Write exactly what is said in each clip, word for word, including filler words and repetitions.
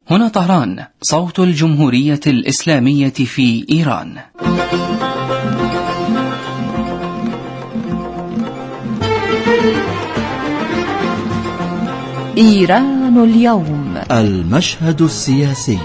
هنا طهران، صوت الجمهورية الإسلامية في إيران. إيران اليوم، المشهد السياسي.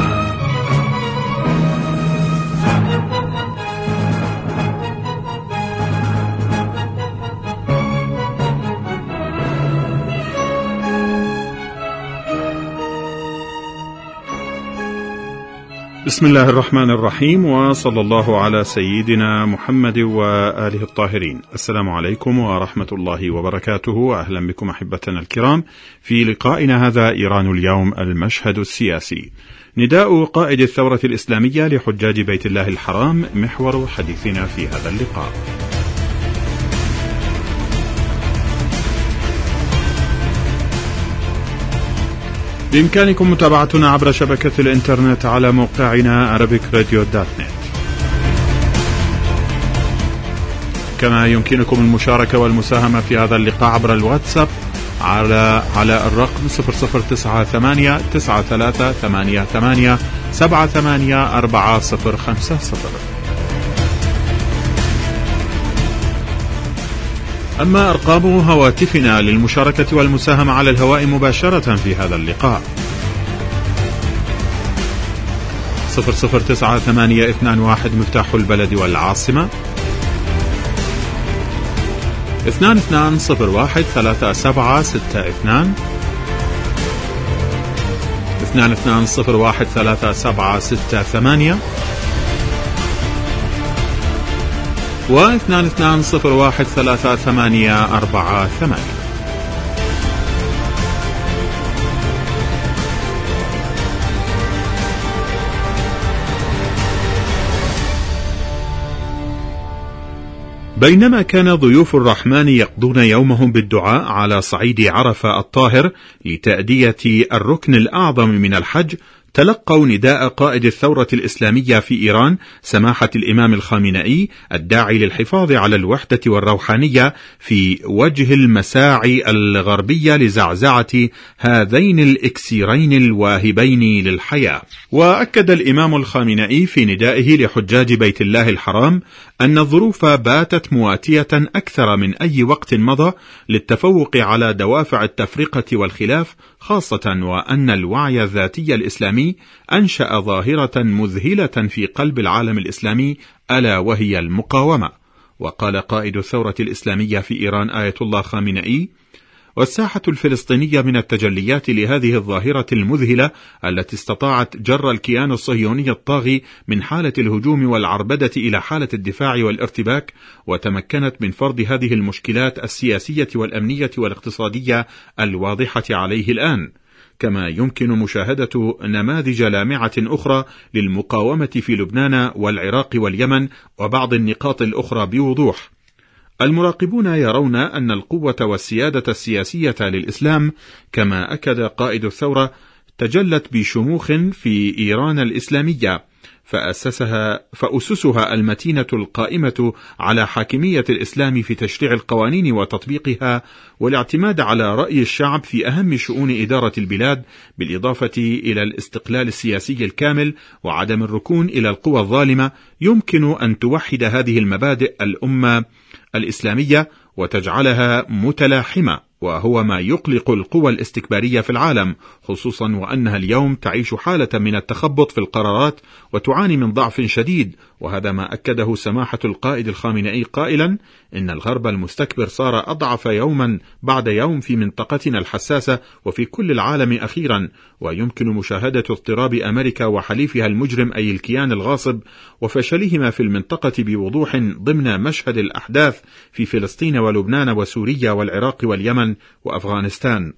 بسم الله الرحمن الرحيم، وصلى الله على سيدنا محمد وآله الطاهرين. السلام عليكم ورحمة الله وبركاته. أهلا بكم أحبتنا الكرام في لقائنا هذا إيران اليوم، المشهد السياسي. نداء قائد الثورة الإسلامية لحجاج بيت الله الحرام محور حديثنا في هذا اللقاء. بإمكانكم متابعتنا عبر شبكة الإنترنت على موقعنا أرابيك راديو دوت نت، كما يمكنكم المشاركة والمساهمة في هذا اللقاء عبر الواتساب على على الرقم صفر صفر تسعة ثمانية تسعة ثلاثة ثمانية ثمانية سبعة ثمانية أربعة صفر خمسة صفر. أما أرقام هواتفنا للمشاركة والمساهمة على الهواء مباشرة في هذا اللقاء: صفر صفر تسعة ثمانية اثنان واحد مفتاح البلد والعاصمة، اثنان اثنان صفر واحد ثلاثة سبعة ستة اثنان، اثنان اثنان صفر واحد ثلاثة سبعة ستة ثمانية، واثنان اثنان صفر واحد ثلاثة ثمانية أربعة ثمانية. بينما كان ضيوف الرحمن يقضون يومهم بالدعاء على صعيد عرفة الطاهر لتأدية الركن الأعظم من الحج، تلقوا نداء قائد الثورة الإسلامية في إيران سماحة الإمام الخامنئي الداعي للحفاظ على الوحدة والروحانية في وجه المساعي الغربية لزعزعة هذين الإكسيرين الواهبين للحياة. وأكد الإمام الخامنئي في ندائه لحجاج بيت الله الحرام أن الظروف باتت مواتية أكثر من أي وقت مضى للتفوق على دوافع التفرقة والخلاف، خاصة وأن الوعي الذاتي الإسلامي أنشأ ظاهرة مذهلة في قلب العالم الإسلامي، ألا وهي المقاومة. وقال قائد الثورة الإسلامية في إيران آية الله خامنئي: والساحة الفلسطينية من التجليات لهذه الظاهرة المذهلة التي استطاعت جر الكيان الصهيوني الطاغي من حالة الهجوم والعربدة إلى حالة الدفاع والارتباك، وتمكنت من فرض هذه المشكلات السياسية والأمنية والاقتصادية الواضحة عليه الآن. كما يمكن مشاهدة نماذج لامعة أخرى للمقاومة في لبنان والعراق واليمن وبعض النقاط الأخرى بوضوح. المراقبون يرون أن القوة والسيادة السياسية للإسلام، كما أكد قائد الثورة، تجلت بشموخ في إيران الإسلامية، فأسسها فأسسها المتينة القائمة على حاكمية الإسلام في تشريع القوانين وتطبيقها، والاعتماد على رأي الشعب في أهم شؤون إدارة البلاد، بالإضافة إلى الاستقلال السياسي الكامل وعدم الركون إلى القوى الظالمة، يمكن أن توحد هذه المبادئ الأمة الإسلامية وتجعلها متلاحمة، وهو ما يقلق القوى الاستكبارية في العالم، خصوصا وأنها اليوم تعيش حالة من التخبط في القرارات وتعاني من ضعف شديد. وهذا ما أكده سماحة القائد الخامنئي قائلا: إن الغرب المستكبر صار أضعف يوما بعد يوم في منطقتنا الحساسة وفي كل العالم أخيرا، ويمكن مشاهدة اضطراب أمريكا وحليفها المجرم أي الكيان الغاصب وفشلهما في المنطقة بوضوح ضمن مشهد الأحداث في فلسطين ولبنان وسوريا والعراق واليمن وأفغانستان.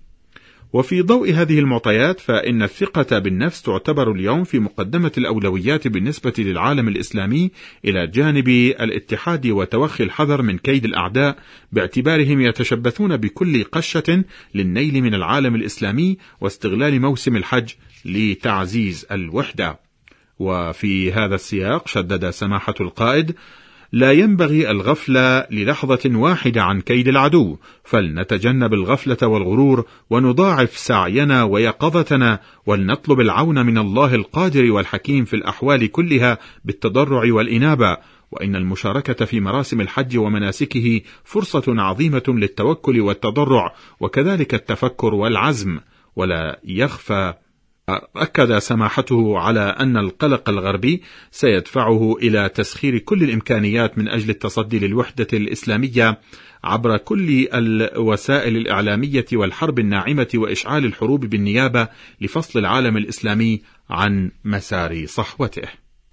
وفي ضوء هذه المعطيات، فإن الثقة بالنفس تعتبر اليوم في مقدمة الأولويات بالنسبة للعالم الإسلامي، إلى جانب الاتحاد وتوخي الحذر من كيد الأعداء، باعتبارهم يتشبثون بكل قشة للنيل من العالم الإسلامي واستغلال موسم الحج لتعزيز الوحدة. وفي هذا السياق شدد سماحة القائد لا ينبغي الغفلة للحظة واحدة عن كيد العدو، فلنتجنب الغفلة والغرور ونضاعف سعينا ويقظتنا، ولنطلب العون من الله القادر والحكيم في الأحوال كلها بالتضرع والإنابة. وإن المشاركة في مراسم الحج ومناسكه فرصة عظيمة للتوكل والتضرع، وكذلك التفكر والعزم. ولا يخفى أكد سماحته على أن القلق الغربي سيدفعه إلى تسخير كل الإمكانيات من أجل التصدي للوحدة الإسلامية عبر كل الوسائل الإعلامية والحرب الناعمة وإشعال الحروب بالنيابة لفصل العالم الإسلامي عن مسار صحوته.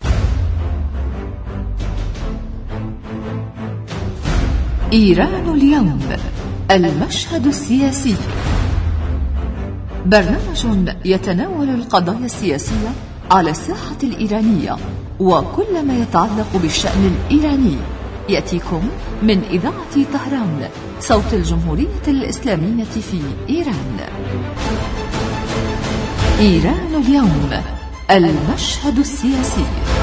إيران اليوم، المشهد السياسي، برنامج يتناول القضايا السياسية على الساحة الإيرانية وكل ما يتعلق بالشأن الإيراني، يأتيكم من إذاعة طهران، صوت الجمهورية الإسلامية في إيران. إيران اليوم، المشهد السياسي.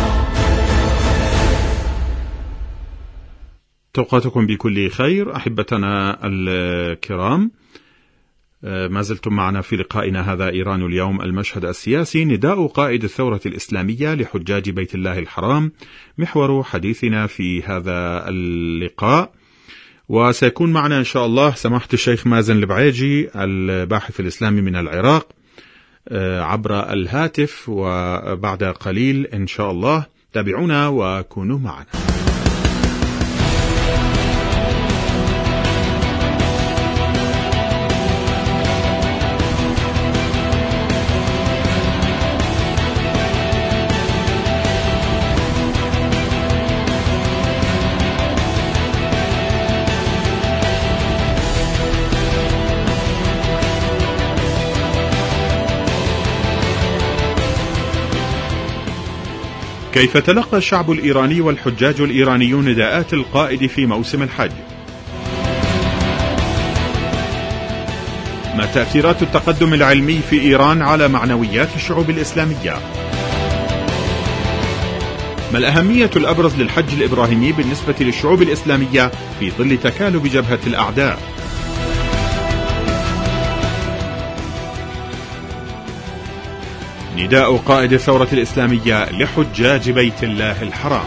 توقاتكم بكل خير أحبتنا الكرام، ما زلتم معنا في لقائنا هذا إيران اليوم، المشهد السياسي. نداء قائد الثورة الإسلامية لحجاج بيت الله الحرام محور حديثنا في هذا اللقاء، وسيكون معنا إن شاء الله سماحة الشيخ مازن البعيجي الباحث الإسلامي من العراق عبر الهاتف، وبعد قليل إن شاء الله تابعونا وكونوا معنا. كيف تلقى الشعب الإيراني والحجاج الإيرانيون نداءات القائد في موسم الحج؟ ما تأثيرات التقدم العلمي في إيران على معنويات الشعوب الإسلامية؟ ما الأهمية الأبرز للحج الإبراهيمي بالنسبة للشعوب الإسلامية في ظل تكالب جبهة الأعداء؟ نداء قائد الثورة الإسلامية لحجاج بيت الله الحرام.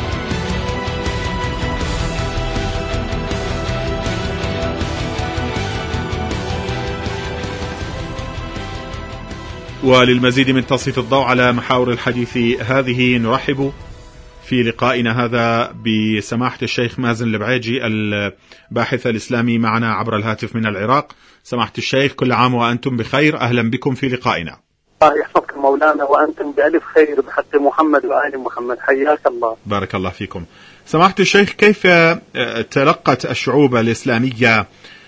وللمزيد من تسليط الضوء على محاور الحديث هذه نرحب في لقائنا هذا بسماحة الشيخ مازن البعيجي الباحث الإسلامي معنا عبر الهاتف من العراق. سماحة الشيخ، كل عام وأنتم بخير، أهلا بكم في لقائنا. الله يحفظكم مولانا وأنتم بألف خير بحق محمد وآل محمد، حياك الله. بارك الله فيكم. سماحة الشيخ، كيف تلقت الشعوب الإسلامية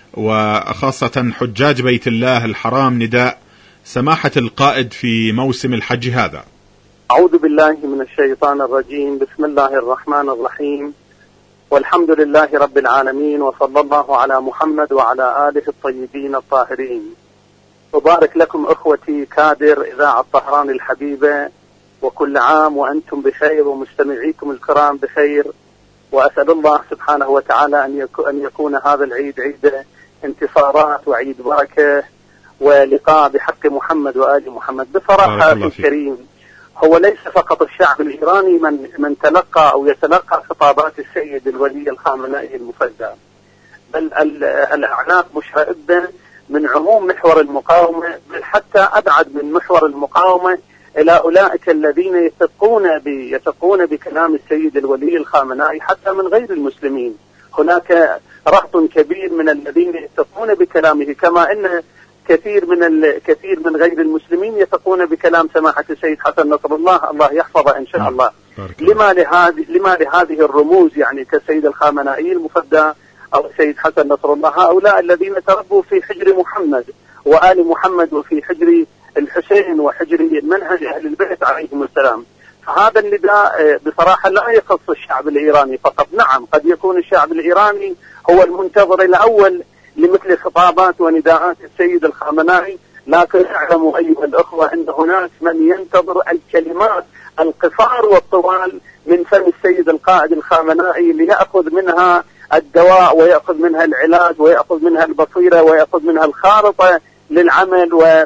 وخاصة حجاج بيت الله الحرام نداء سماحة القائد في موسم الحج هذا؟ أعوذ بالله من الشيطان الرجيم، بسم الله الرحمن الرحيم، والحمد لله رب العالمين، وصلى الله على محمد وعلى آله الطيبين الطاهرين. وبارك لكم أخوتي كادر إذاعة طهران الحبيبة، وكل عام وأنتم بخير ومستمعيكم الكرام بخير، وأسأل الله سبحانه وتعالى أن يكون هذا العيد عيد انتصارات وعيد بركة ولقاء بحق محمد وآل محمد. بصراحة الكريم، هو ليس فقط الشعب الإيراني من من تلقى أو يتلقى خطابات السيد الولي الخامنئي المفدى، بل الأعناق مشرئبة من عموم محور المقاومة، بل حتى أبعد من محور المقاومة إلى أولئك الذين يثقون يثقون بكلام السيد الولي الخامنئي حتى من غير المسلمين. هناك رهط كبير من الذين يثقون بكلامه، كما أن كثير من الكثير من غير المسلمين يثقون بكلام سماحة السيد حسن نصر الله، الله يحفظه إن شاء الله. لما لهذه لما لهذه الرموز يعني كالسيد الخامنئي المفدى أو السيد حسن نصر الله، هؤلاء الذين تربوا في حجر محمد وآل محمد وفي حجر الحسين وحجر منهج أهل البيت عليهم السلام. فهذا النداء بصراحة لا يخص الشعب الإيراني فقط. نعم، قد يكون الشعب الإيراني هو المنتظر الأول لمثل خطابات ونداءات السيد الخامنئي، لكن اعلموا أيها الأخوة أن هناك من ينتظر الكلمات القصار والطوال من فم السيد السيد القائد الخامنائي ليأخذ منها الدواء ويأخذ منها العلاج ويأخذ منها البصيرة ويأخذ منها الخارطة للعمل و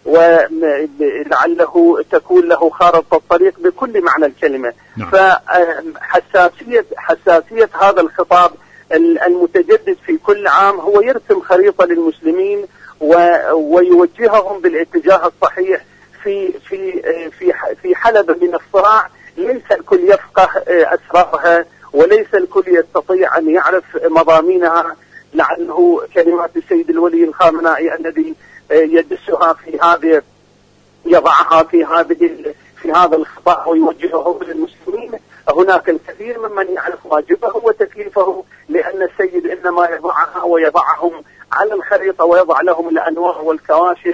ولعله تكون له خارطة الطريق بكل معنى الكلمة. نعم. فحساسية حساسية هذا الخطاب المتجدد في كل عام هو يرسم خريطة للمسلمين ويوجههم بالاتجاه الصحيح في في في في حلبة من الصراع. ليس الكل يفقه أسرارها وليس الكل يستطيع أن يعرف مضامينها. لعله كلمات السيد الولي الخامنائي الذي يدسها في هذه يضعها في هذه في هذا الخطاب ويوجهه للمسلمين. هناك الكثير ممن يعرف واجبه وتكليفه، لأن السيد إنما يضعها ويضعهم على الخريطة ويضع لهم الأنوار والكواشف،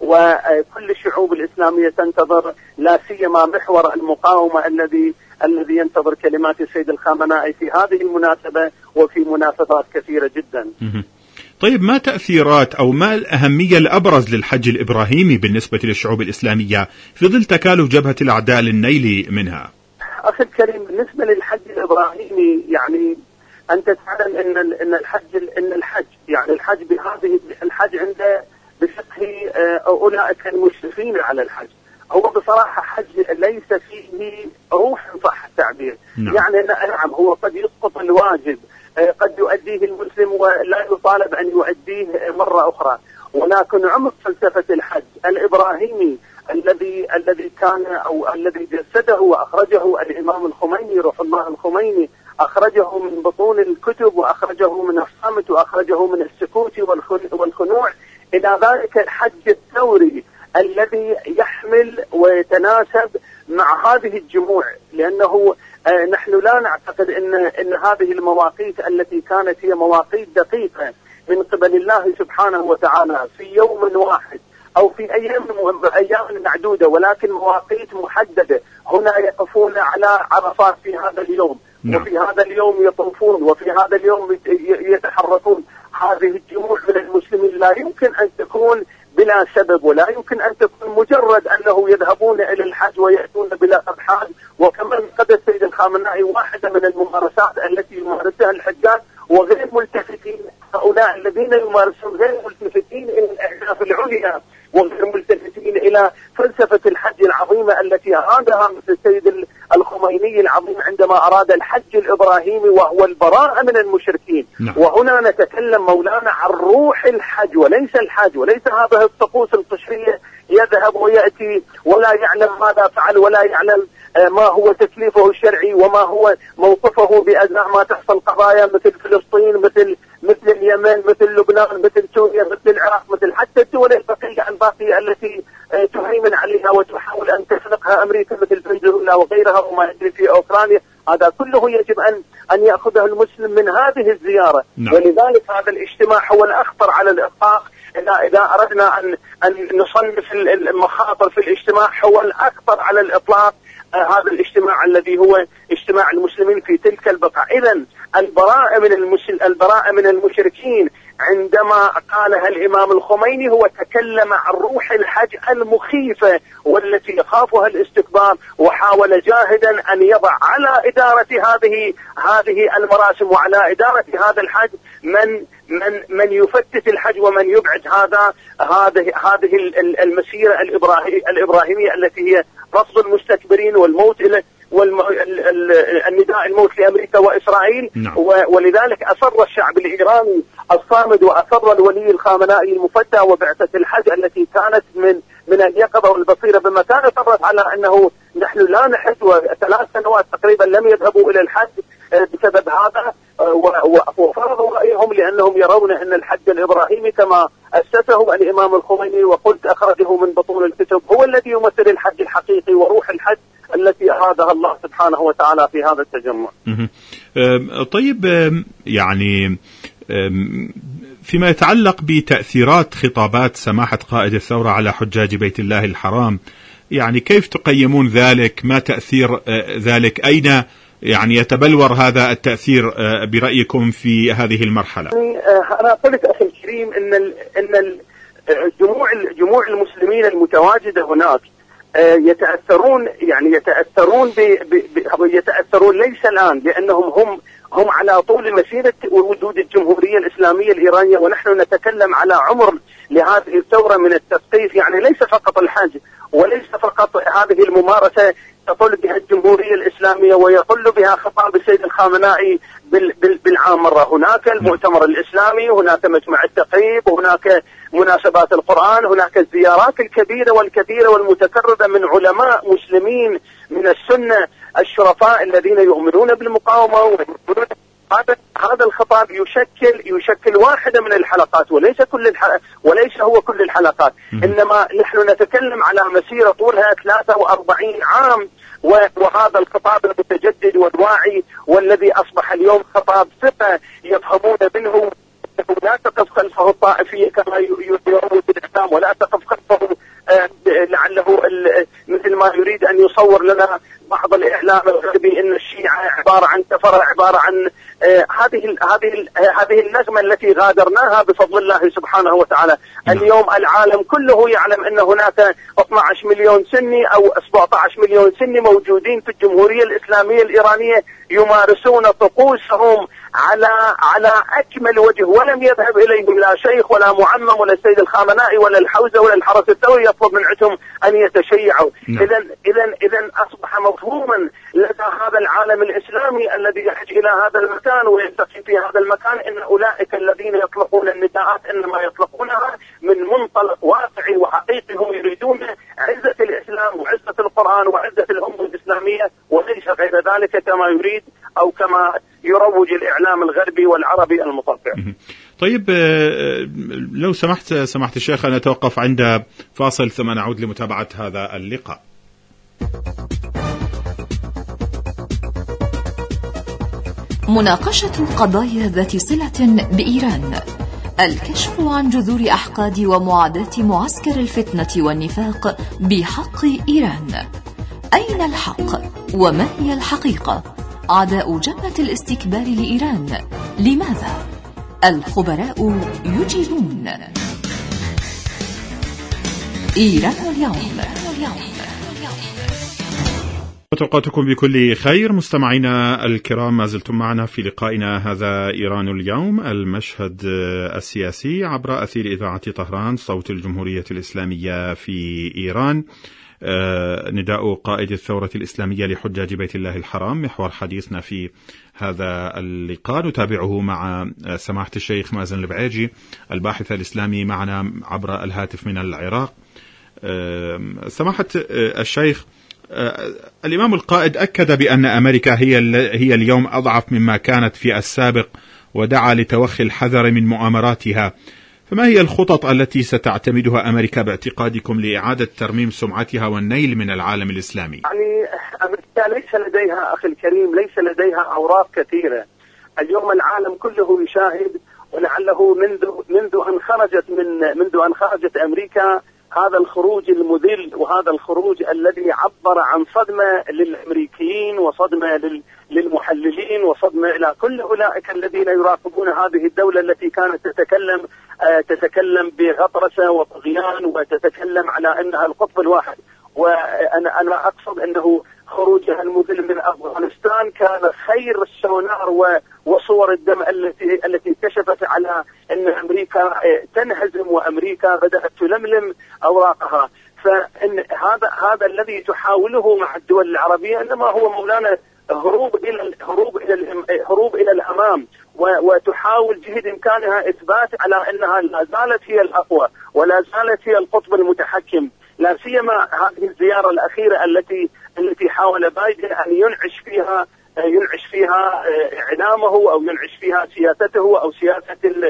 وكل الشعوب الإسلامية تنتظر، لا سيما محور المقاومة الذي الذي ينتظر كلمات السيد الخامنائي في هذه المناسبة وفي مناسبات كثيرة جدا. طيب، ما تأثيرات أو ما الأهمية الأبرز للحج الإبراهيمي بالنسبة للشعوب الإسلامية في ظل تكالف جبهة الأعداء للنيل منها؟ أخي الكريم، بالنسبة للحج الإبراهيمي يعني أنت تعلم أن أن الحج أن الحج يعني الحج بهذه الحج عند بفقه أولئك المشرفين على الحج هو بصراحة حج ليس فيه روح صح التعبير. نعم. يعني نعم هو قد يسقط الواجب، قد يؤديه المسلم ولا يطالب أن يؤديه مرة أخرى، ولكن عمق فلسفة الحج الإبراهيمي الذي الذي كان أو الذي جسده وأخرجه الإمام الخميني روح الله الخميني، أخرجه من بطون الكتب وأخرجه من الصمت وأخرجه من السكوت والخنوع إلى ذلك الحج الثوري الذي يحمل ويتناسب مع هذه الجموع. لأنه آه نحن لا نعتقد أن أن هذه المواقيت التي كانت هي مواقيت دقيقة من قبل الله سبحانه وتعالى في يوم واحد أو في أيام أيام معدودة، ولكن مواقيت محددة. هنا يقفون على عرفات في هذا اليوم، نعم. وفي هذا اليوم يطوفون، وفي هذا اليوم يتحركون. هذه الجموع من المسلمين لا يمكن أن تكون بلا سبب، ولا يمكن أن تكون مجرد أنه يذهبون إلى الحج ويأتون بلا أبحاث. وكمان قد السيد الخامنائي واحدة من الممارسات التي يمارسها الحجاج وغير ملتفتين، هؤلاء الذين يمارسون غير ملتفتين إلى الأهداف العليا وغير ملتفتين إلى فلسفة الحج العظيمة التي أرادها مثل السيد الخميني العظيم عندما أراد الحج الإبراهيمي وهو البراءة من المشركين. نعم. وهنا نتكلم مولانا عن روح الحج وليس الحج، وليس هذه الطقوس القشرية يذهب ويأتي ولا يعلم ماذا فعل ولا يعلم ما هو تكليفه الشرعي وما هو موقفه بأزمة ما تحصل قضايا مثل فلسطين، مثل مثل اليمن، مثل لبنان، مثل سوريا، مثل العراق، مثل حتى الدول البقية الباقية التي تهيمن عليها وتحاول أن تخلقها أمريكا مثل فنزويلا وغيرها وما يجري في أوكرانيا. هذا كله يجب أن أن يأخذه المسلم من هذه الزيارة. نعم. ولذلك هذا الاجتماع هو الأخطر على الإطلاق. إذا إذا أردنا أن أن نصنف المخاطر في الاجتماع هو الأخطر على الإطلاق هذا الاجتماع الذي هو اجتماع المسلمين في تلك البقعة. إذن البراءة من المسل... البراءة من المشركين عندما قالها الإمام الخميني هو تكلم عن روح الحج المخيفة والتي يخافها الاستكبار، وحاول جاهدا أن يضع على إدارة هذه هذه المراسم وعلى إدارة هذا الحج من من من يفتت الحج ومن يبعد هذا هذه هذه المسيرة الإبراهيمية التي هي رفض المستكبرين والموت إلى والنداء الموت لأمريكا وإسرائيل. نعم. ولذلك أصر الشعب الإيراني الصامد وأصر الولي الخامنائي المفتى وبعثة الحج التي كانت من من اليقظة والبصيرة بمكان اصرت على أنه نحن لا نحج، وثلاث سنوات تقريبا لم يذهبوا إلى الحج بسبب هذا، وفرضوا رأيهم لأنهم يرون أن الحج الإبراهيمي كما أسسه الإمام الخميني وقلت أخرجه من بطون الكتب هو الذي يمثل الحج الحقيقي وروح الحج التي أرادها الله سبحانه وتعالى في هذا التجمع. طيب، يعني فيما يتعلق بتأثيرات خطابات سماحة قائد الثورة على حجاج بيت الله الحرام، يعني كيف تقيمون ذلك؟ ما تأثير ذلك؟ أين يعني يتبلور هذا التأثير برأيكم في هذه المرحلة؟ أنا قلت أخي الكريم إن ال إن الجموع الجموع المسلمين المتواجدة هناك يتأثرون يعني يتأثرون ب يتأثرون ليس الآن، لأنهم هم هم على طول مسيرة وجود الجمهورية الإسلامية الإيرانية، ونحن نتكلم على عمر لهذه الثورة من التثقيف، يعني ليس فقط الحج وليس فقط هذه الممارسة تطل بها الجمهورية الإسلامية ويطل بها خطاب السيد الخامنائي بالعام مرة. هناك المؤتمر الإسلامي، هناك مجمع التقريب، هناك مناسبات القرآن، هناك الزيارات الكبيرة والكثيرة والمتكررة من علماء مسلمين من السنة الشرفاء الذين يؤمنون بالمقاومة ويؤمنون. هذا هذا الخطاب يشكل يشكل واحدة من الحلقات وليس كل الحلقات وليس هو كل الحلقات، إنما نحن نتكلم على مسيرة طولها ثلاثة وأربعين عام، وهذا الخطاب المتجدد والواعي والذي أصبح اليوم خطاب ثقة يفهمون منه لا تقف خلفه الطائفية كما يروج الإسلام، ولا تقف خلفه آه لعله مثل ما يريد أن يصور لنا بعض الإعلام الغربي أن الشيعة عبارة عن كفرة، عبارة عن آه هذه هذه هذه النغمة التي غادرناها بفضل الله سبحانه وتعالى. اليوم العالم كله يعلم أن هناك اثني عشر مليون سني أو سبعة عشر مليون سني موجودين في الجمهورية الإسلامية الإيرانية يمارسون طقوسهم على على أكمل وجه، ولم يذهب إليهم لا شيخ ولا معمم ولا السيد الخامنائي ولا الحوزة ولا الحرس الثوري يطلب من عندهم أن يتشيعوا. إذا إذا إذا أصبح مفهوما لدى هذا العالم الإسلامي الذي يحج إلى هذا المكان ويلتقي في هذا المكان أن أولئك الذين يطلقون النداءات إنما يطلقونها من منطلق واقعي وحقيقي، هم يريدون عزة الإسلام وعزة القرآن وعزة الأمة الإسلامية وليس غير ذلك كما يريد أو كما يروج الإعلام الغربي والعربي المطبع. طيب لو سمحت سمحت الشيخ أن نتوقف عند فاصل ثم نعود لمتابعة هذا اللقاء. مناقشة قضايا ذات صلة بإيران، الكشف عن جذور أحقاد ومعاداة معسكر الفتنة والنفاق بحق إيران. أين الحق وما هي الحقيقة؟ أعداء جنة الاستكبار لإيران لماذا؟ الخبراء يجيبون. إيران اليوم. أوقاتكم بكل خير مستمعينا الكرام، ما زلتم معنا في لقائنا هذا إيران اليوم، المشهد السياسي عبر أثير إذاعة طهران صوت الجمهورية الإسلامية في إيران. آه نداء قائد الثورة الإسلامية لحجاج بيت الله الحرام محور حديثنا في هذا اللقاء، نتابعه مع سماحة الشيخ مازن البعيجي الباحث الإسلامي معنا عبر الهاتف من العراق. آه سماحة آه الشيخ، آه الإمام القائد أكد بأن أمريكا هي هي اليوم أضعف مما كانت في السابق، ودعا لتوخي الحذر من مؤامراتها، فما هي الخطط التي ستعتمدها أمريكا باعتقادكم لإعادة ترميم سمعتها والنيل من العالم الإسلامي؟ يعني أمريكا ليس لديها أخي الكريم ليس لديها أوراق كثيرة. اليوم العالم كله يشاهد، ولعله منذ منذ أن خرجت من منذ أن خرجت أمريكا هذا الخروج المذل وهذا الخروج الذي عبر عن صدمة للأمريكيين وصدمة للمحللين وصدمة إلى كل أولئك الذين يراقبون هذه الدولة التي كانت تتكلم آه تتكلم بغطرسة وطغيان وتتكلم على أنها القطب الواحد. وأنا أنا أقصد أنه خروجها المذل من أفغانستان كان خير السونار وصور الدم التي التي كشفت على أن أمريكا تنهزم وأمريكا بدأت تلملم أوراقها. فإن هذا هذا الذي تحاوله مع الدول العربية إنما هو مولانا هروب إلى هروب إلى هروب إلى الأمام، وتحاول جهد إمكانها إثبات على أنها لا زالت هي الأقوى ولا زالت هي القطب المتحكم. لا سيما هذه الزيارة الأخيرة التي التي حاول بايدن أن ينعش فيها ينعش فيها إعلامه أو ينعش فيها سياسته أو سياسة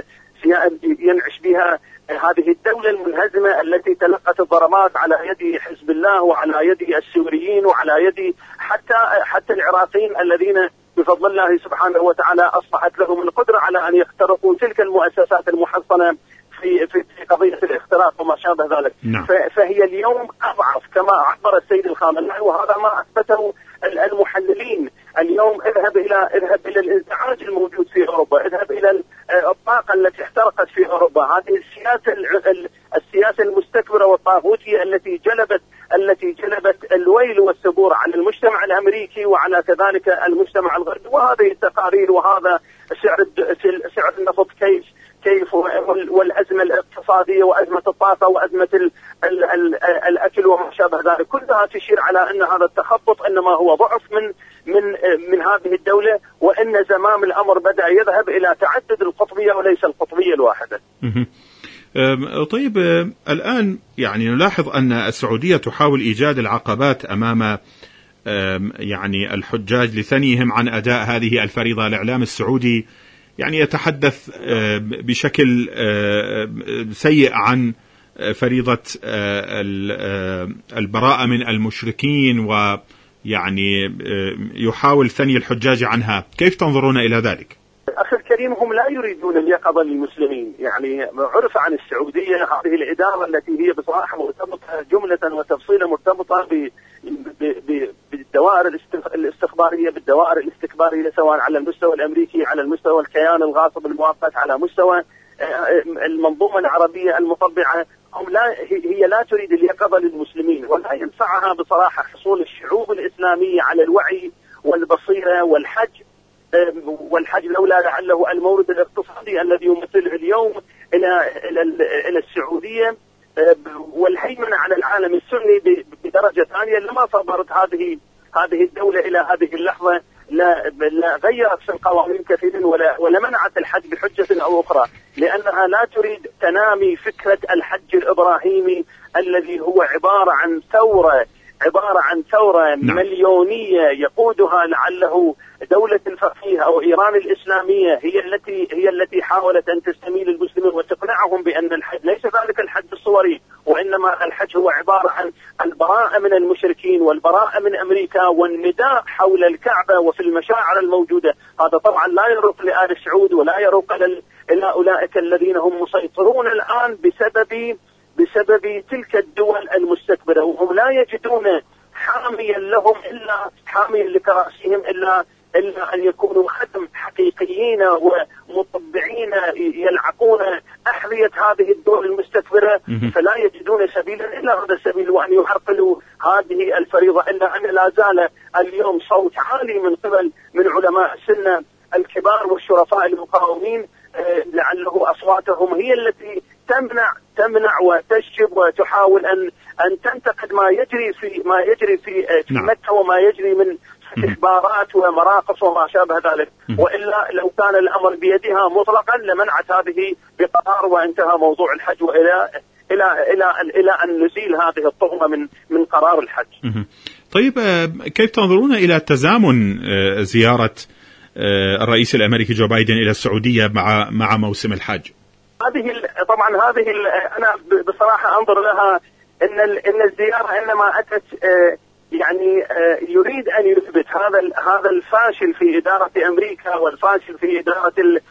ينعش بها هذه الدولة المنهزمة التي تلقت الضربات على يد حزب الله وعلى يد السوريين وعلى يد حتى حتى العراقيين الذين بفضل الله سبحانه وتعالى أصبحت لهم القدرة على أن يخترقوا تلك المؤسسات المحصنة في في قضية الاختراق وما شابه ذلك. نعم. فهي اليوم أضعف كما عبر السيد الخامنائي، وهذا ما أثبته المحللين. اليوم اذهب إلى اذهب إلى الانزعاج الموجود في أوروبا، اذهب إلى الطاقة التي احترقت في أوروبا، هذه السياسة السياسة المستكبرة والطاغوتية التي جلبت التي جلبت الويل والثبور على المجتمع الأمريكي وعلى كذلك المجتمع الغربي. وهذه التقارير وهذا سعر سعر النفط كيف كيف والأزمة الاقتصادية وأزمة الطاقة وأزمة ال ال ال الأكل وما شابه ذلك، كلها تشير على أن هذا التخبط إنما هو ضعف من من من هذه الدولة، وأن زمام الأمر بدأ يذهب إلى تعدد القطبية وليس القطبية الواحدة. طيب، الآن يعني نلاحظ أن السعودية تحاول إيجاد العقبات أمام يعني الحجاج لثنيهم عن أداء هذه الفريضة. الإعلام السعودي يعني يتحدث بشكل سيء عن فريضة البراءة من المشركين، ويعني يحاول ثني الحجاج عنها. كيف تنظرون إلى ذلك؟ أخي الكريم، هم لا يريدون اليقظة للمسلمين. يعني عرف عن السعودية هذه الإدارة التي هي بصراحة مرتبطة جملة وتفصيلا مرتبطة بالدوائر الاستخبارية بالدوائر الاستكبارية، سواء على المستوى الأمريكي، على المستوى الكيان الغاصب المؤقت، على مستوى المنظومة العربية المطبعة. هم لا هي لا تريد اليقظة للمسلمين، ولا ينفعها بصراحة حصول الشعوب الإسلامية على الوعي والبصيرة والحج والحج لولا لعله المورد الاقتصادي الذي يمثله اليوم إلى إلى إلى السعودية والهيمنة على العالم السني بدرجة ثانية، لما صبرت هذه هذه الدولة إلى هذه اللحظة. لا, لا غيرت في القوانين كثيرا ولا ولا منعت الحج بحجة أو أخرى، لأنها لا تريد تنامي فكرة الحج الإبراهيمي الذي هو عبارة عن ثورة عبارة عن ثورة نعم. مليونية يقودها لعله دولة الفقيه أو إيران الإسلامية هي التي هي التي حاولت أن تستميل المسلمين وتقنعهم بأن الحج ليس ذلك الحج الصوري، وإنما الحج هو عبارة عن البراءة من المشركين والبراءة من أمريكا والنداء حول الكعبة وفي المشاعر الموجودة. هذا طبعا لا يروق لآل سعود ولا يروق إلى أولئك الذين هم مسيطرون الآن بسبب بسبب تلك الدول المستكبرة، وهم لا يجدون حاميا لهم إلا حاميا لكراسيهم إلا إلا أن يكونوا خدم حقيقيين ومطبعين يلعقون أحذية هذه الدول المستكبرة، فلا يجدون سبيلا إلا هذا السبيل، وأن يعرقلوا هذه الفريضة. إلا أن لا زال اليوم صوت عالي من قبل من علماء السنة الكبار والشرفاء المقاومين، لعله أصواتهم هي التي تمنع تمنع وتشجب وتحاول أن أن تنتقد ما يجري في ما يجري في في مكة وما يجري من استخبارات ومراقص وما شابه ذلك. وإلا لو كان الأمر بيدها مطلقا لمنعت هذه بقرار وانتهى موضوع الحج، وإلى إلى إلى إلى أن نزيل هذه الطغمة من من قرار الحج. طيب، كيف تنظرون إلى تزامن زيارة الرئيس الأمريكي جو بايدن إلى السعودية مع مع موسم الحج؟ هذه طبعا هذه أنا بصراحة أنظر لها إن إن الزيارة إنما أتت يعني يريد أن يثبت هذا هذا الفاشل في إدارة أمريكا والفاشل في إدارة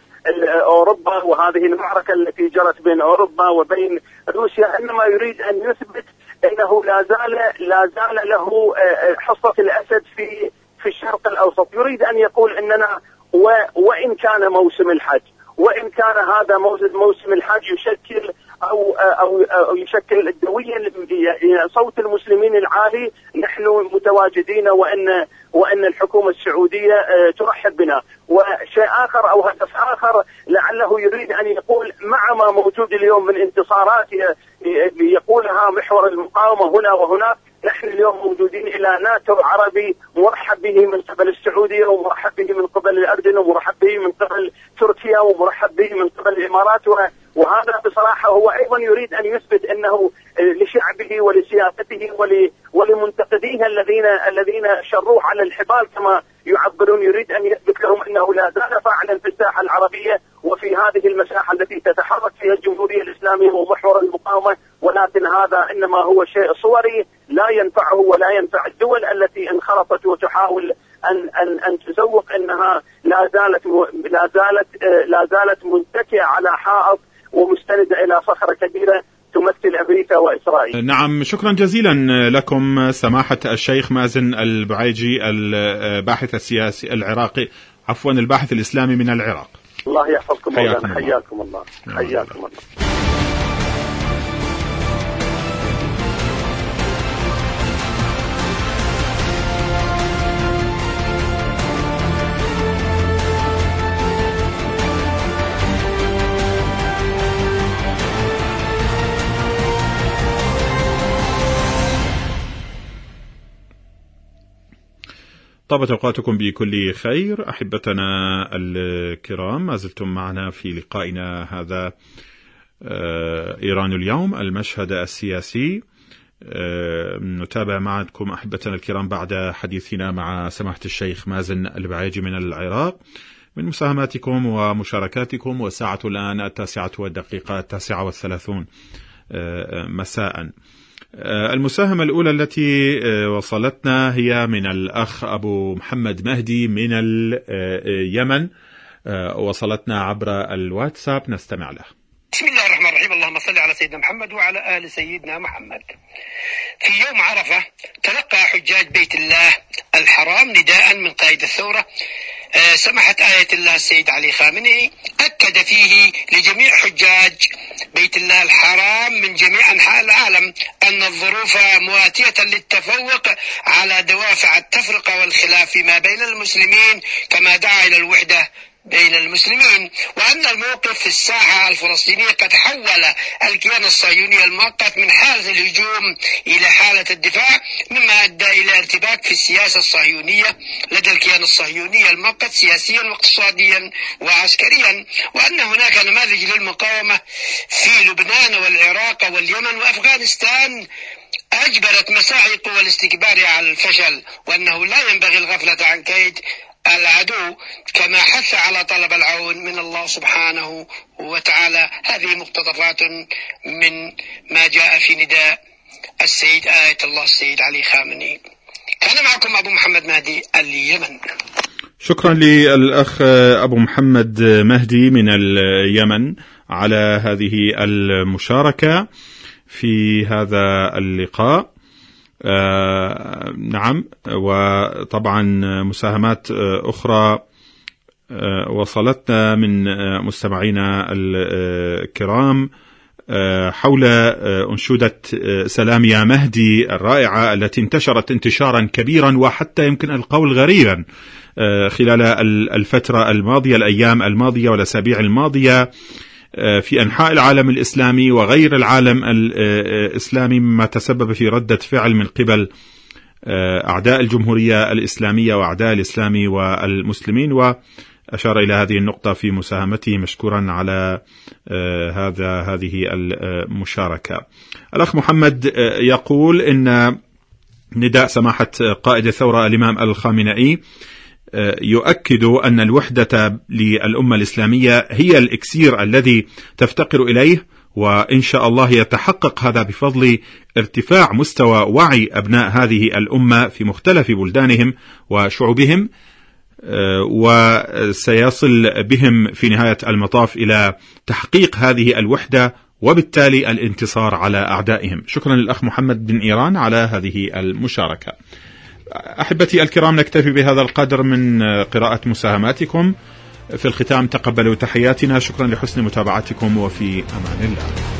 أوروبا، وهذه المعركة التي جرت بين أوروبا وبين روسيا، إنما يريد أن يثبت أنه لا زال لا زال له حصة الأسد في في الشرق الأوسط. يريد أن يقول أننا وإن كان موسم الحج وإن كان هذا موسم الحج يشكل أو أو أو يشكل الدوية صوت المسلمين العالي، نحن متواجدين وأن وأن الحكومة السعودية ترحب بنا. وشيء آخر أو هدف آخر لعله يريد أن يقول مع ما موجود اليوم من انتصارات يقولها محور المقاومة هنا وهناك، نحن اليوم موجودين إلى ناتو عربي مرحب به من قبل السعودية ومرحب به من قبل الأردن ومرحب به من قبل تركيا ومرحب به من قبل الإمارات. وهذا بصراحة هو أيضا يريد أن يثبت أنه لشعبه ولسياسته ولمنتقديه الذين الذين شروه على الحبال كما يعبرون، يريد أن يثبت لهم أنه لا زال فاعلا في الساحة العربية وفي هذه المساحة التي تتحرك فيها الجمهورية الإسلامية ومحور المقاومة. ولكن هذا إنما هو شيء صوري لا ينفعه ولا ينفع الدول التي انخرطت وتحاول أن أن أن تزوق أنها لا زالت لا زالت لا زالت متكئة على حائط ومستندة إلى صخرة كبيرة تمثل أمريكا وإسرائيل. نعم، شكرا جزيلا لكم سماحة الشيخ مازن البعيجي، الباحث السياسي العراقي عفوا الباحث الإسلامي من العراق. الله يحفظكم. حياكم, حياكم الله. حياكم الله. طابت أوقاتكم بكل خير. أحبتنا الكرام، ما زلتم معنا في لقائنا هذا إيران اليوم، المشهد السياسي. نتابع معكم أحبتنا الكرام بعد حديثنا مع سماحة الشيخ مازن البعيجي من العراق من مساهماتكم ومشاركاتكم. والساعة الآن التاسعة والدقيقة التاسعة والثلاثون مساء. المساهمة الأولى التي وصلتنا هي من الأخ أبو محمد مهدي من اليمن، وصلتنا عبر الواتساب، نستمع له. بسم الله الرحمن الرحيم. اللهم صل على سيدنا محمد وعلى آل سيدنا محمد. في يوم عرفة تلقى حجاج بيت الله الحرام نداء من قائد الثورة سمحت آية الله السيد علي خامنئي، أكد فيه لجميع حجاج بيت الله الحرام من جميع أنحاء العالم أن الظروف مواتية للتفوق على دوافع التفرقة والخلاف فيما بين المسلمين، كما دعا إلى الوحدة بين المسلمين، وأن الموقف في الساحة الفلسطينية قد حول الكيان الصهيوني المؤقت من حالة الهجوم إلى حالة الدفاع، مما أدى إلى ارتباك في السياسة الصهيونية لدى الكيان الصهيوني المؤقت سياسيا واقتصاديا وعسكريا، وأن هناك نماذج للمقاومة في لبنان والعراق واليمن وأفغانستان أجبرت مساعي قوى الاستكبار على الفشل، وأنه لا ينبغي الغفلة عن كيد العدو، كما حث على طلب العون من الله سبحانه وتعالى. هذه مقتطفات من ما جاء في نداء السيد آية الله السيد علي خامنئي. كان معكم أبو محمد مهدي اليمن. شكرا للأخ أبو محمد مهدي من اليمن على هذه المشاركة في هذا اللقاء. آه نعم، وطبعا مساهمات أخرى آه وصلتنا من آه مستمعينا الكرام آه حول آه أنشودة آه سلام يا مهدي الرائعة التي انتشرت انتشارا كبيرا وحتى يمكن القول غريبا آه خلال الفترة الماضية، الأيام الماضية والأسابيع الماضية في أنحاء العالم الإسلامي وغير العالم الإسلامي، مما تسبب في ردة فعل من قبل أعداء الجمهورية الإسلامية وأعداء الإسلام والمسلمين. وأشار إلى هذه النقطة في مساهمته مشكورا على هذا هذه المشاركة. الأخ محمد يقول إن نداء سماحة قائد الثورة الإمام الخامنئي يؤكد أن الوحدة للأمة الإسلامية هي الإكسير الذي تفتقر إليه، وإن شاء الله يتحقق هذا بفضل ارتفاع مستوى وعي أبناء هذه الأمة في مختلف بلدانهم وشعوبهم، وسيصل بهم في نهاية المطاف إلى تحقيق هذه الوحدة وبالتالي الانتصار على أعدائهم. شكرا للأخ محمد بن إيران على هذه المشاركة. أحبتي الكرام، نكتفي بهذا القدر من قراءة مساهماتكم. في الختام تقبلوا تحياتنا، شكرا لحسن متابعتكم، وفي أمان الله.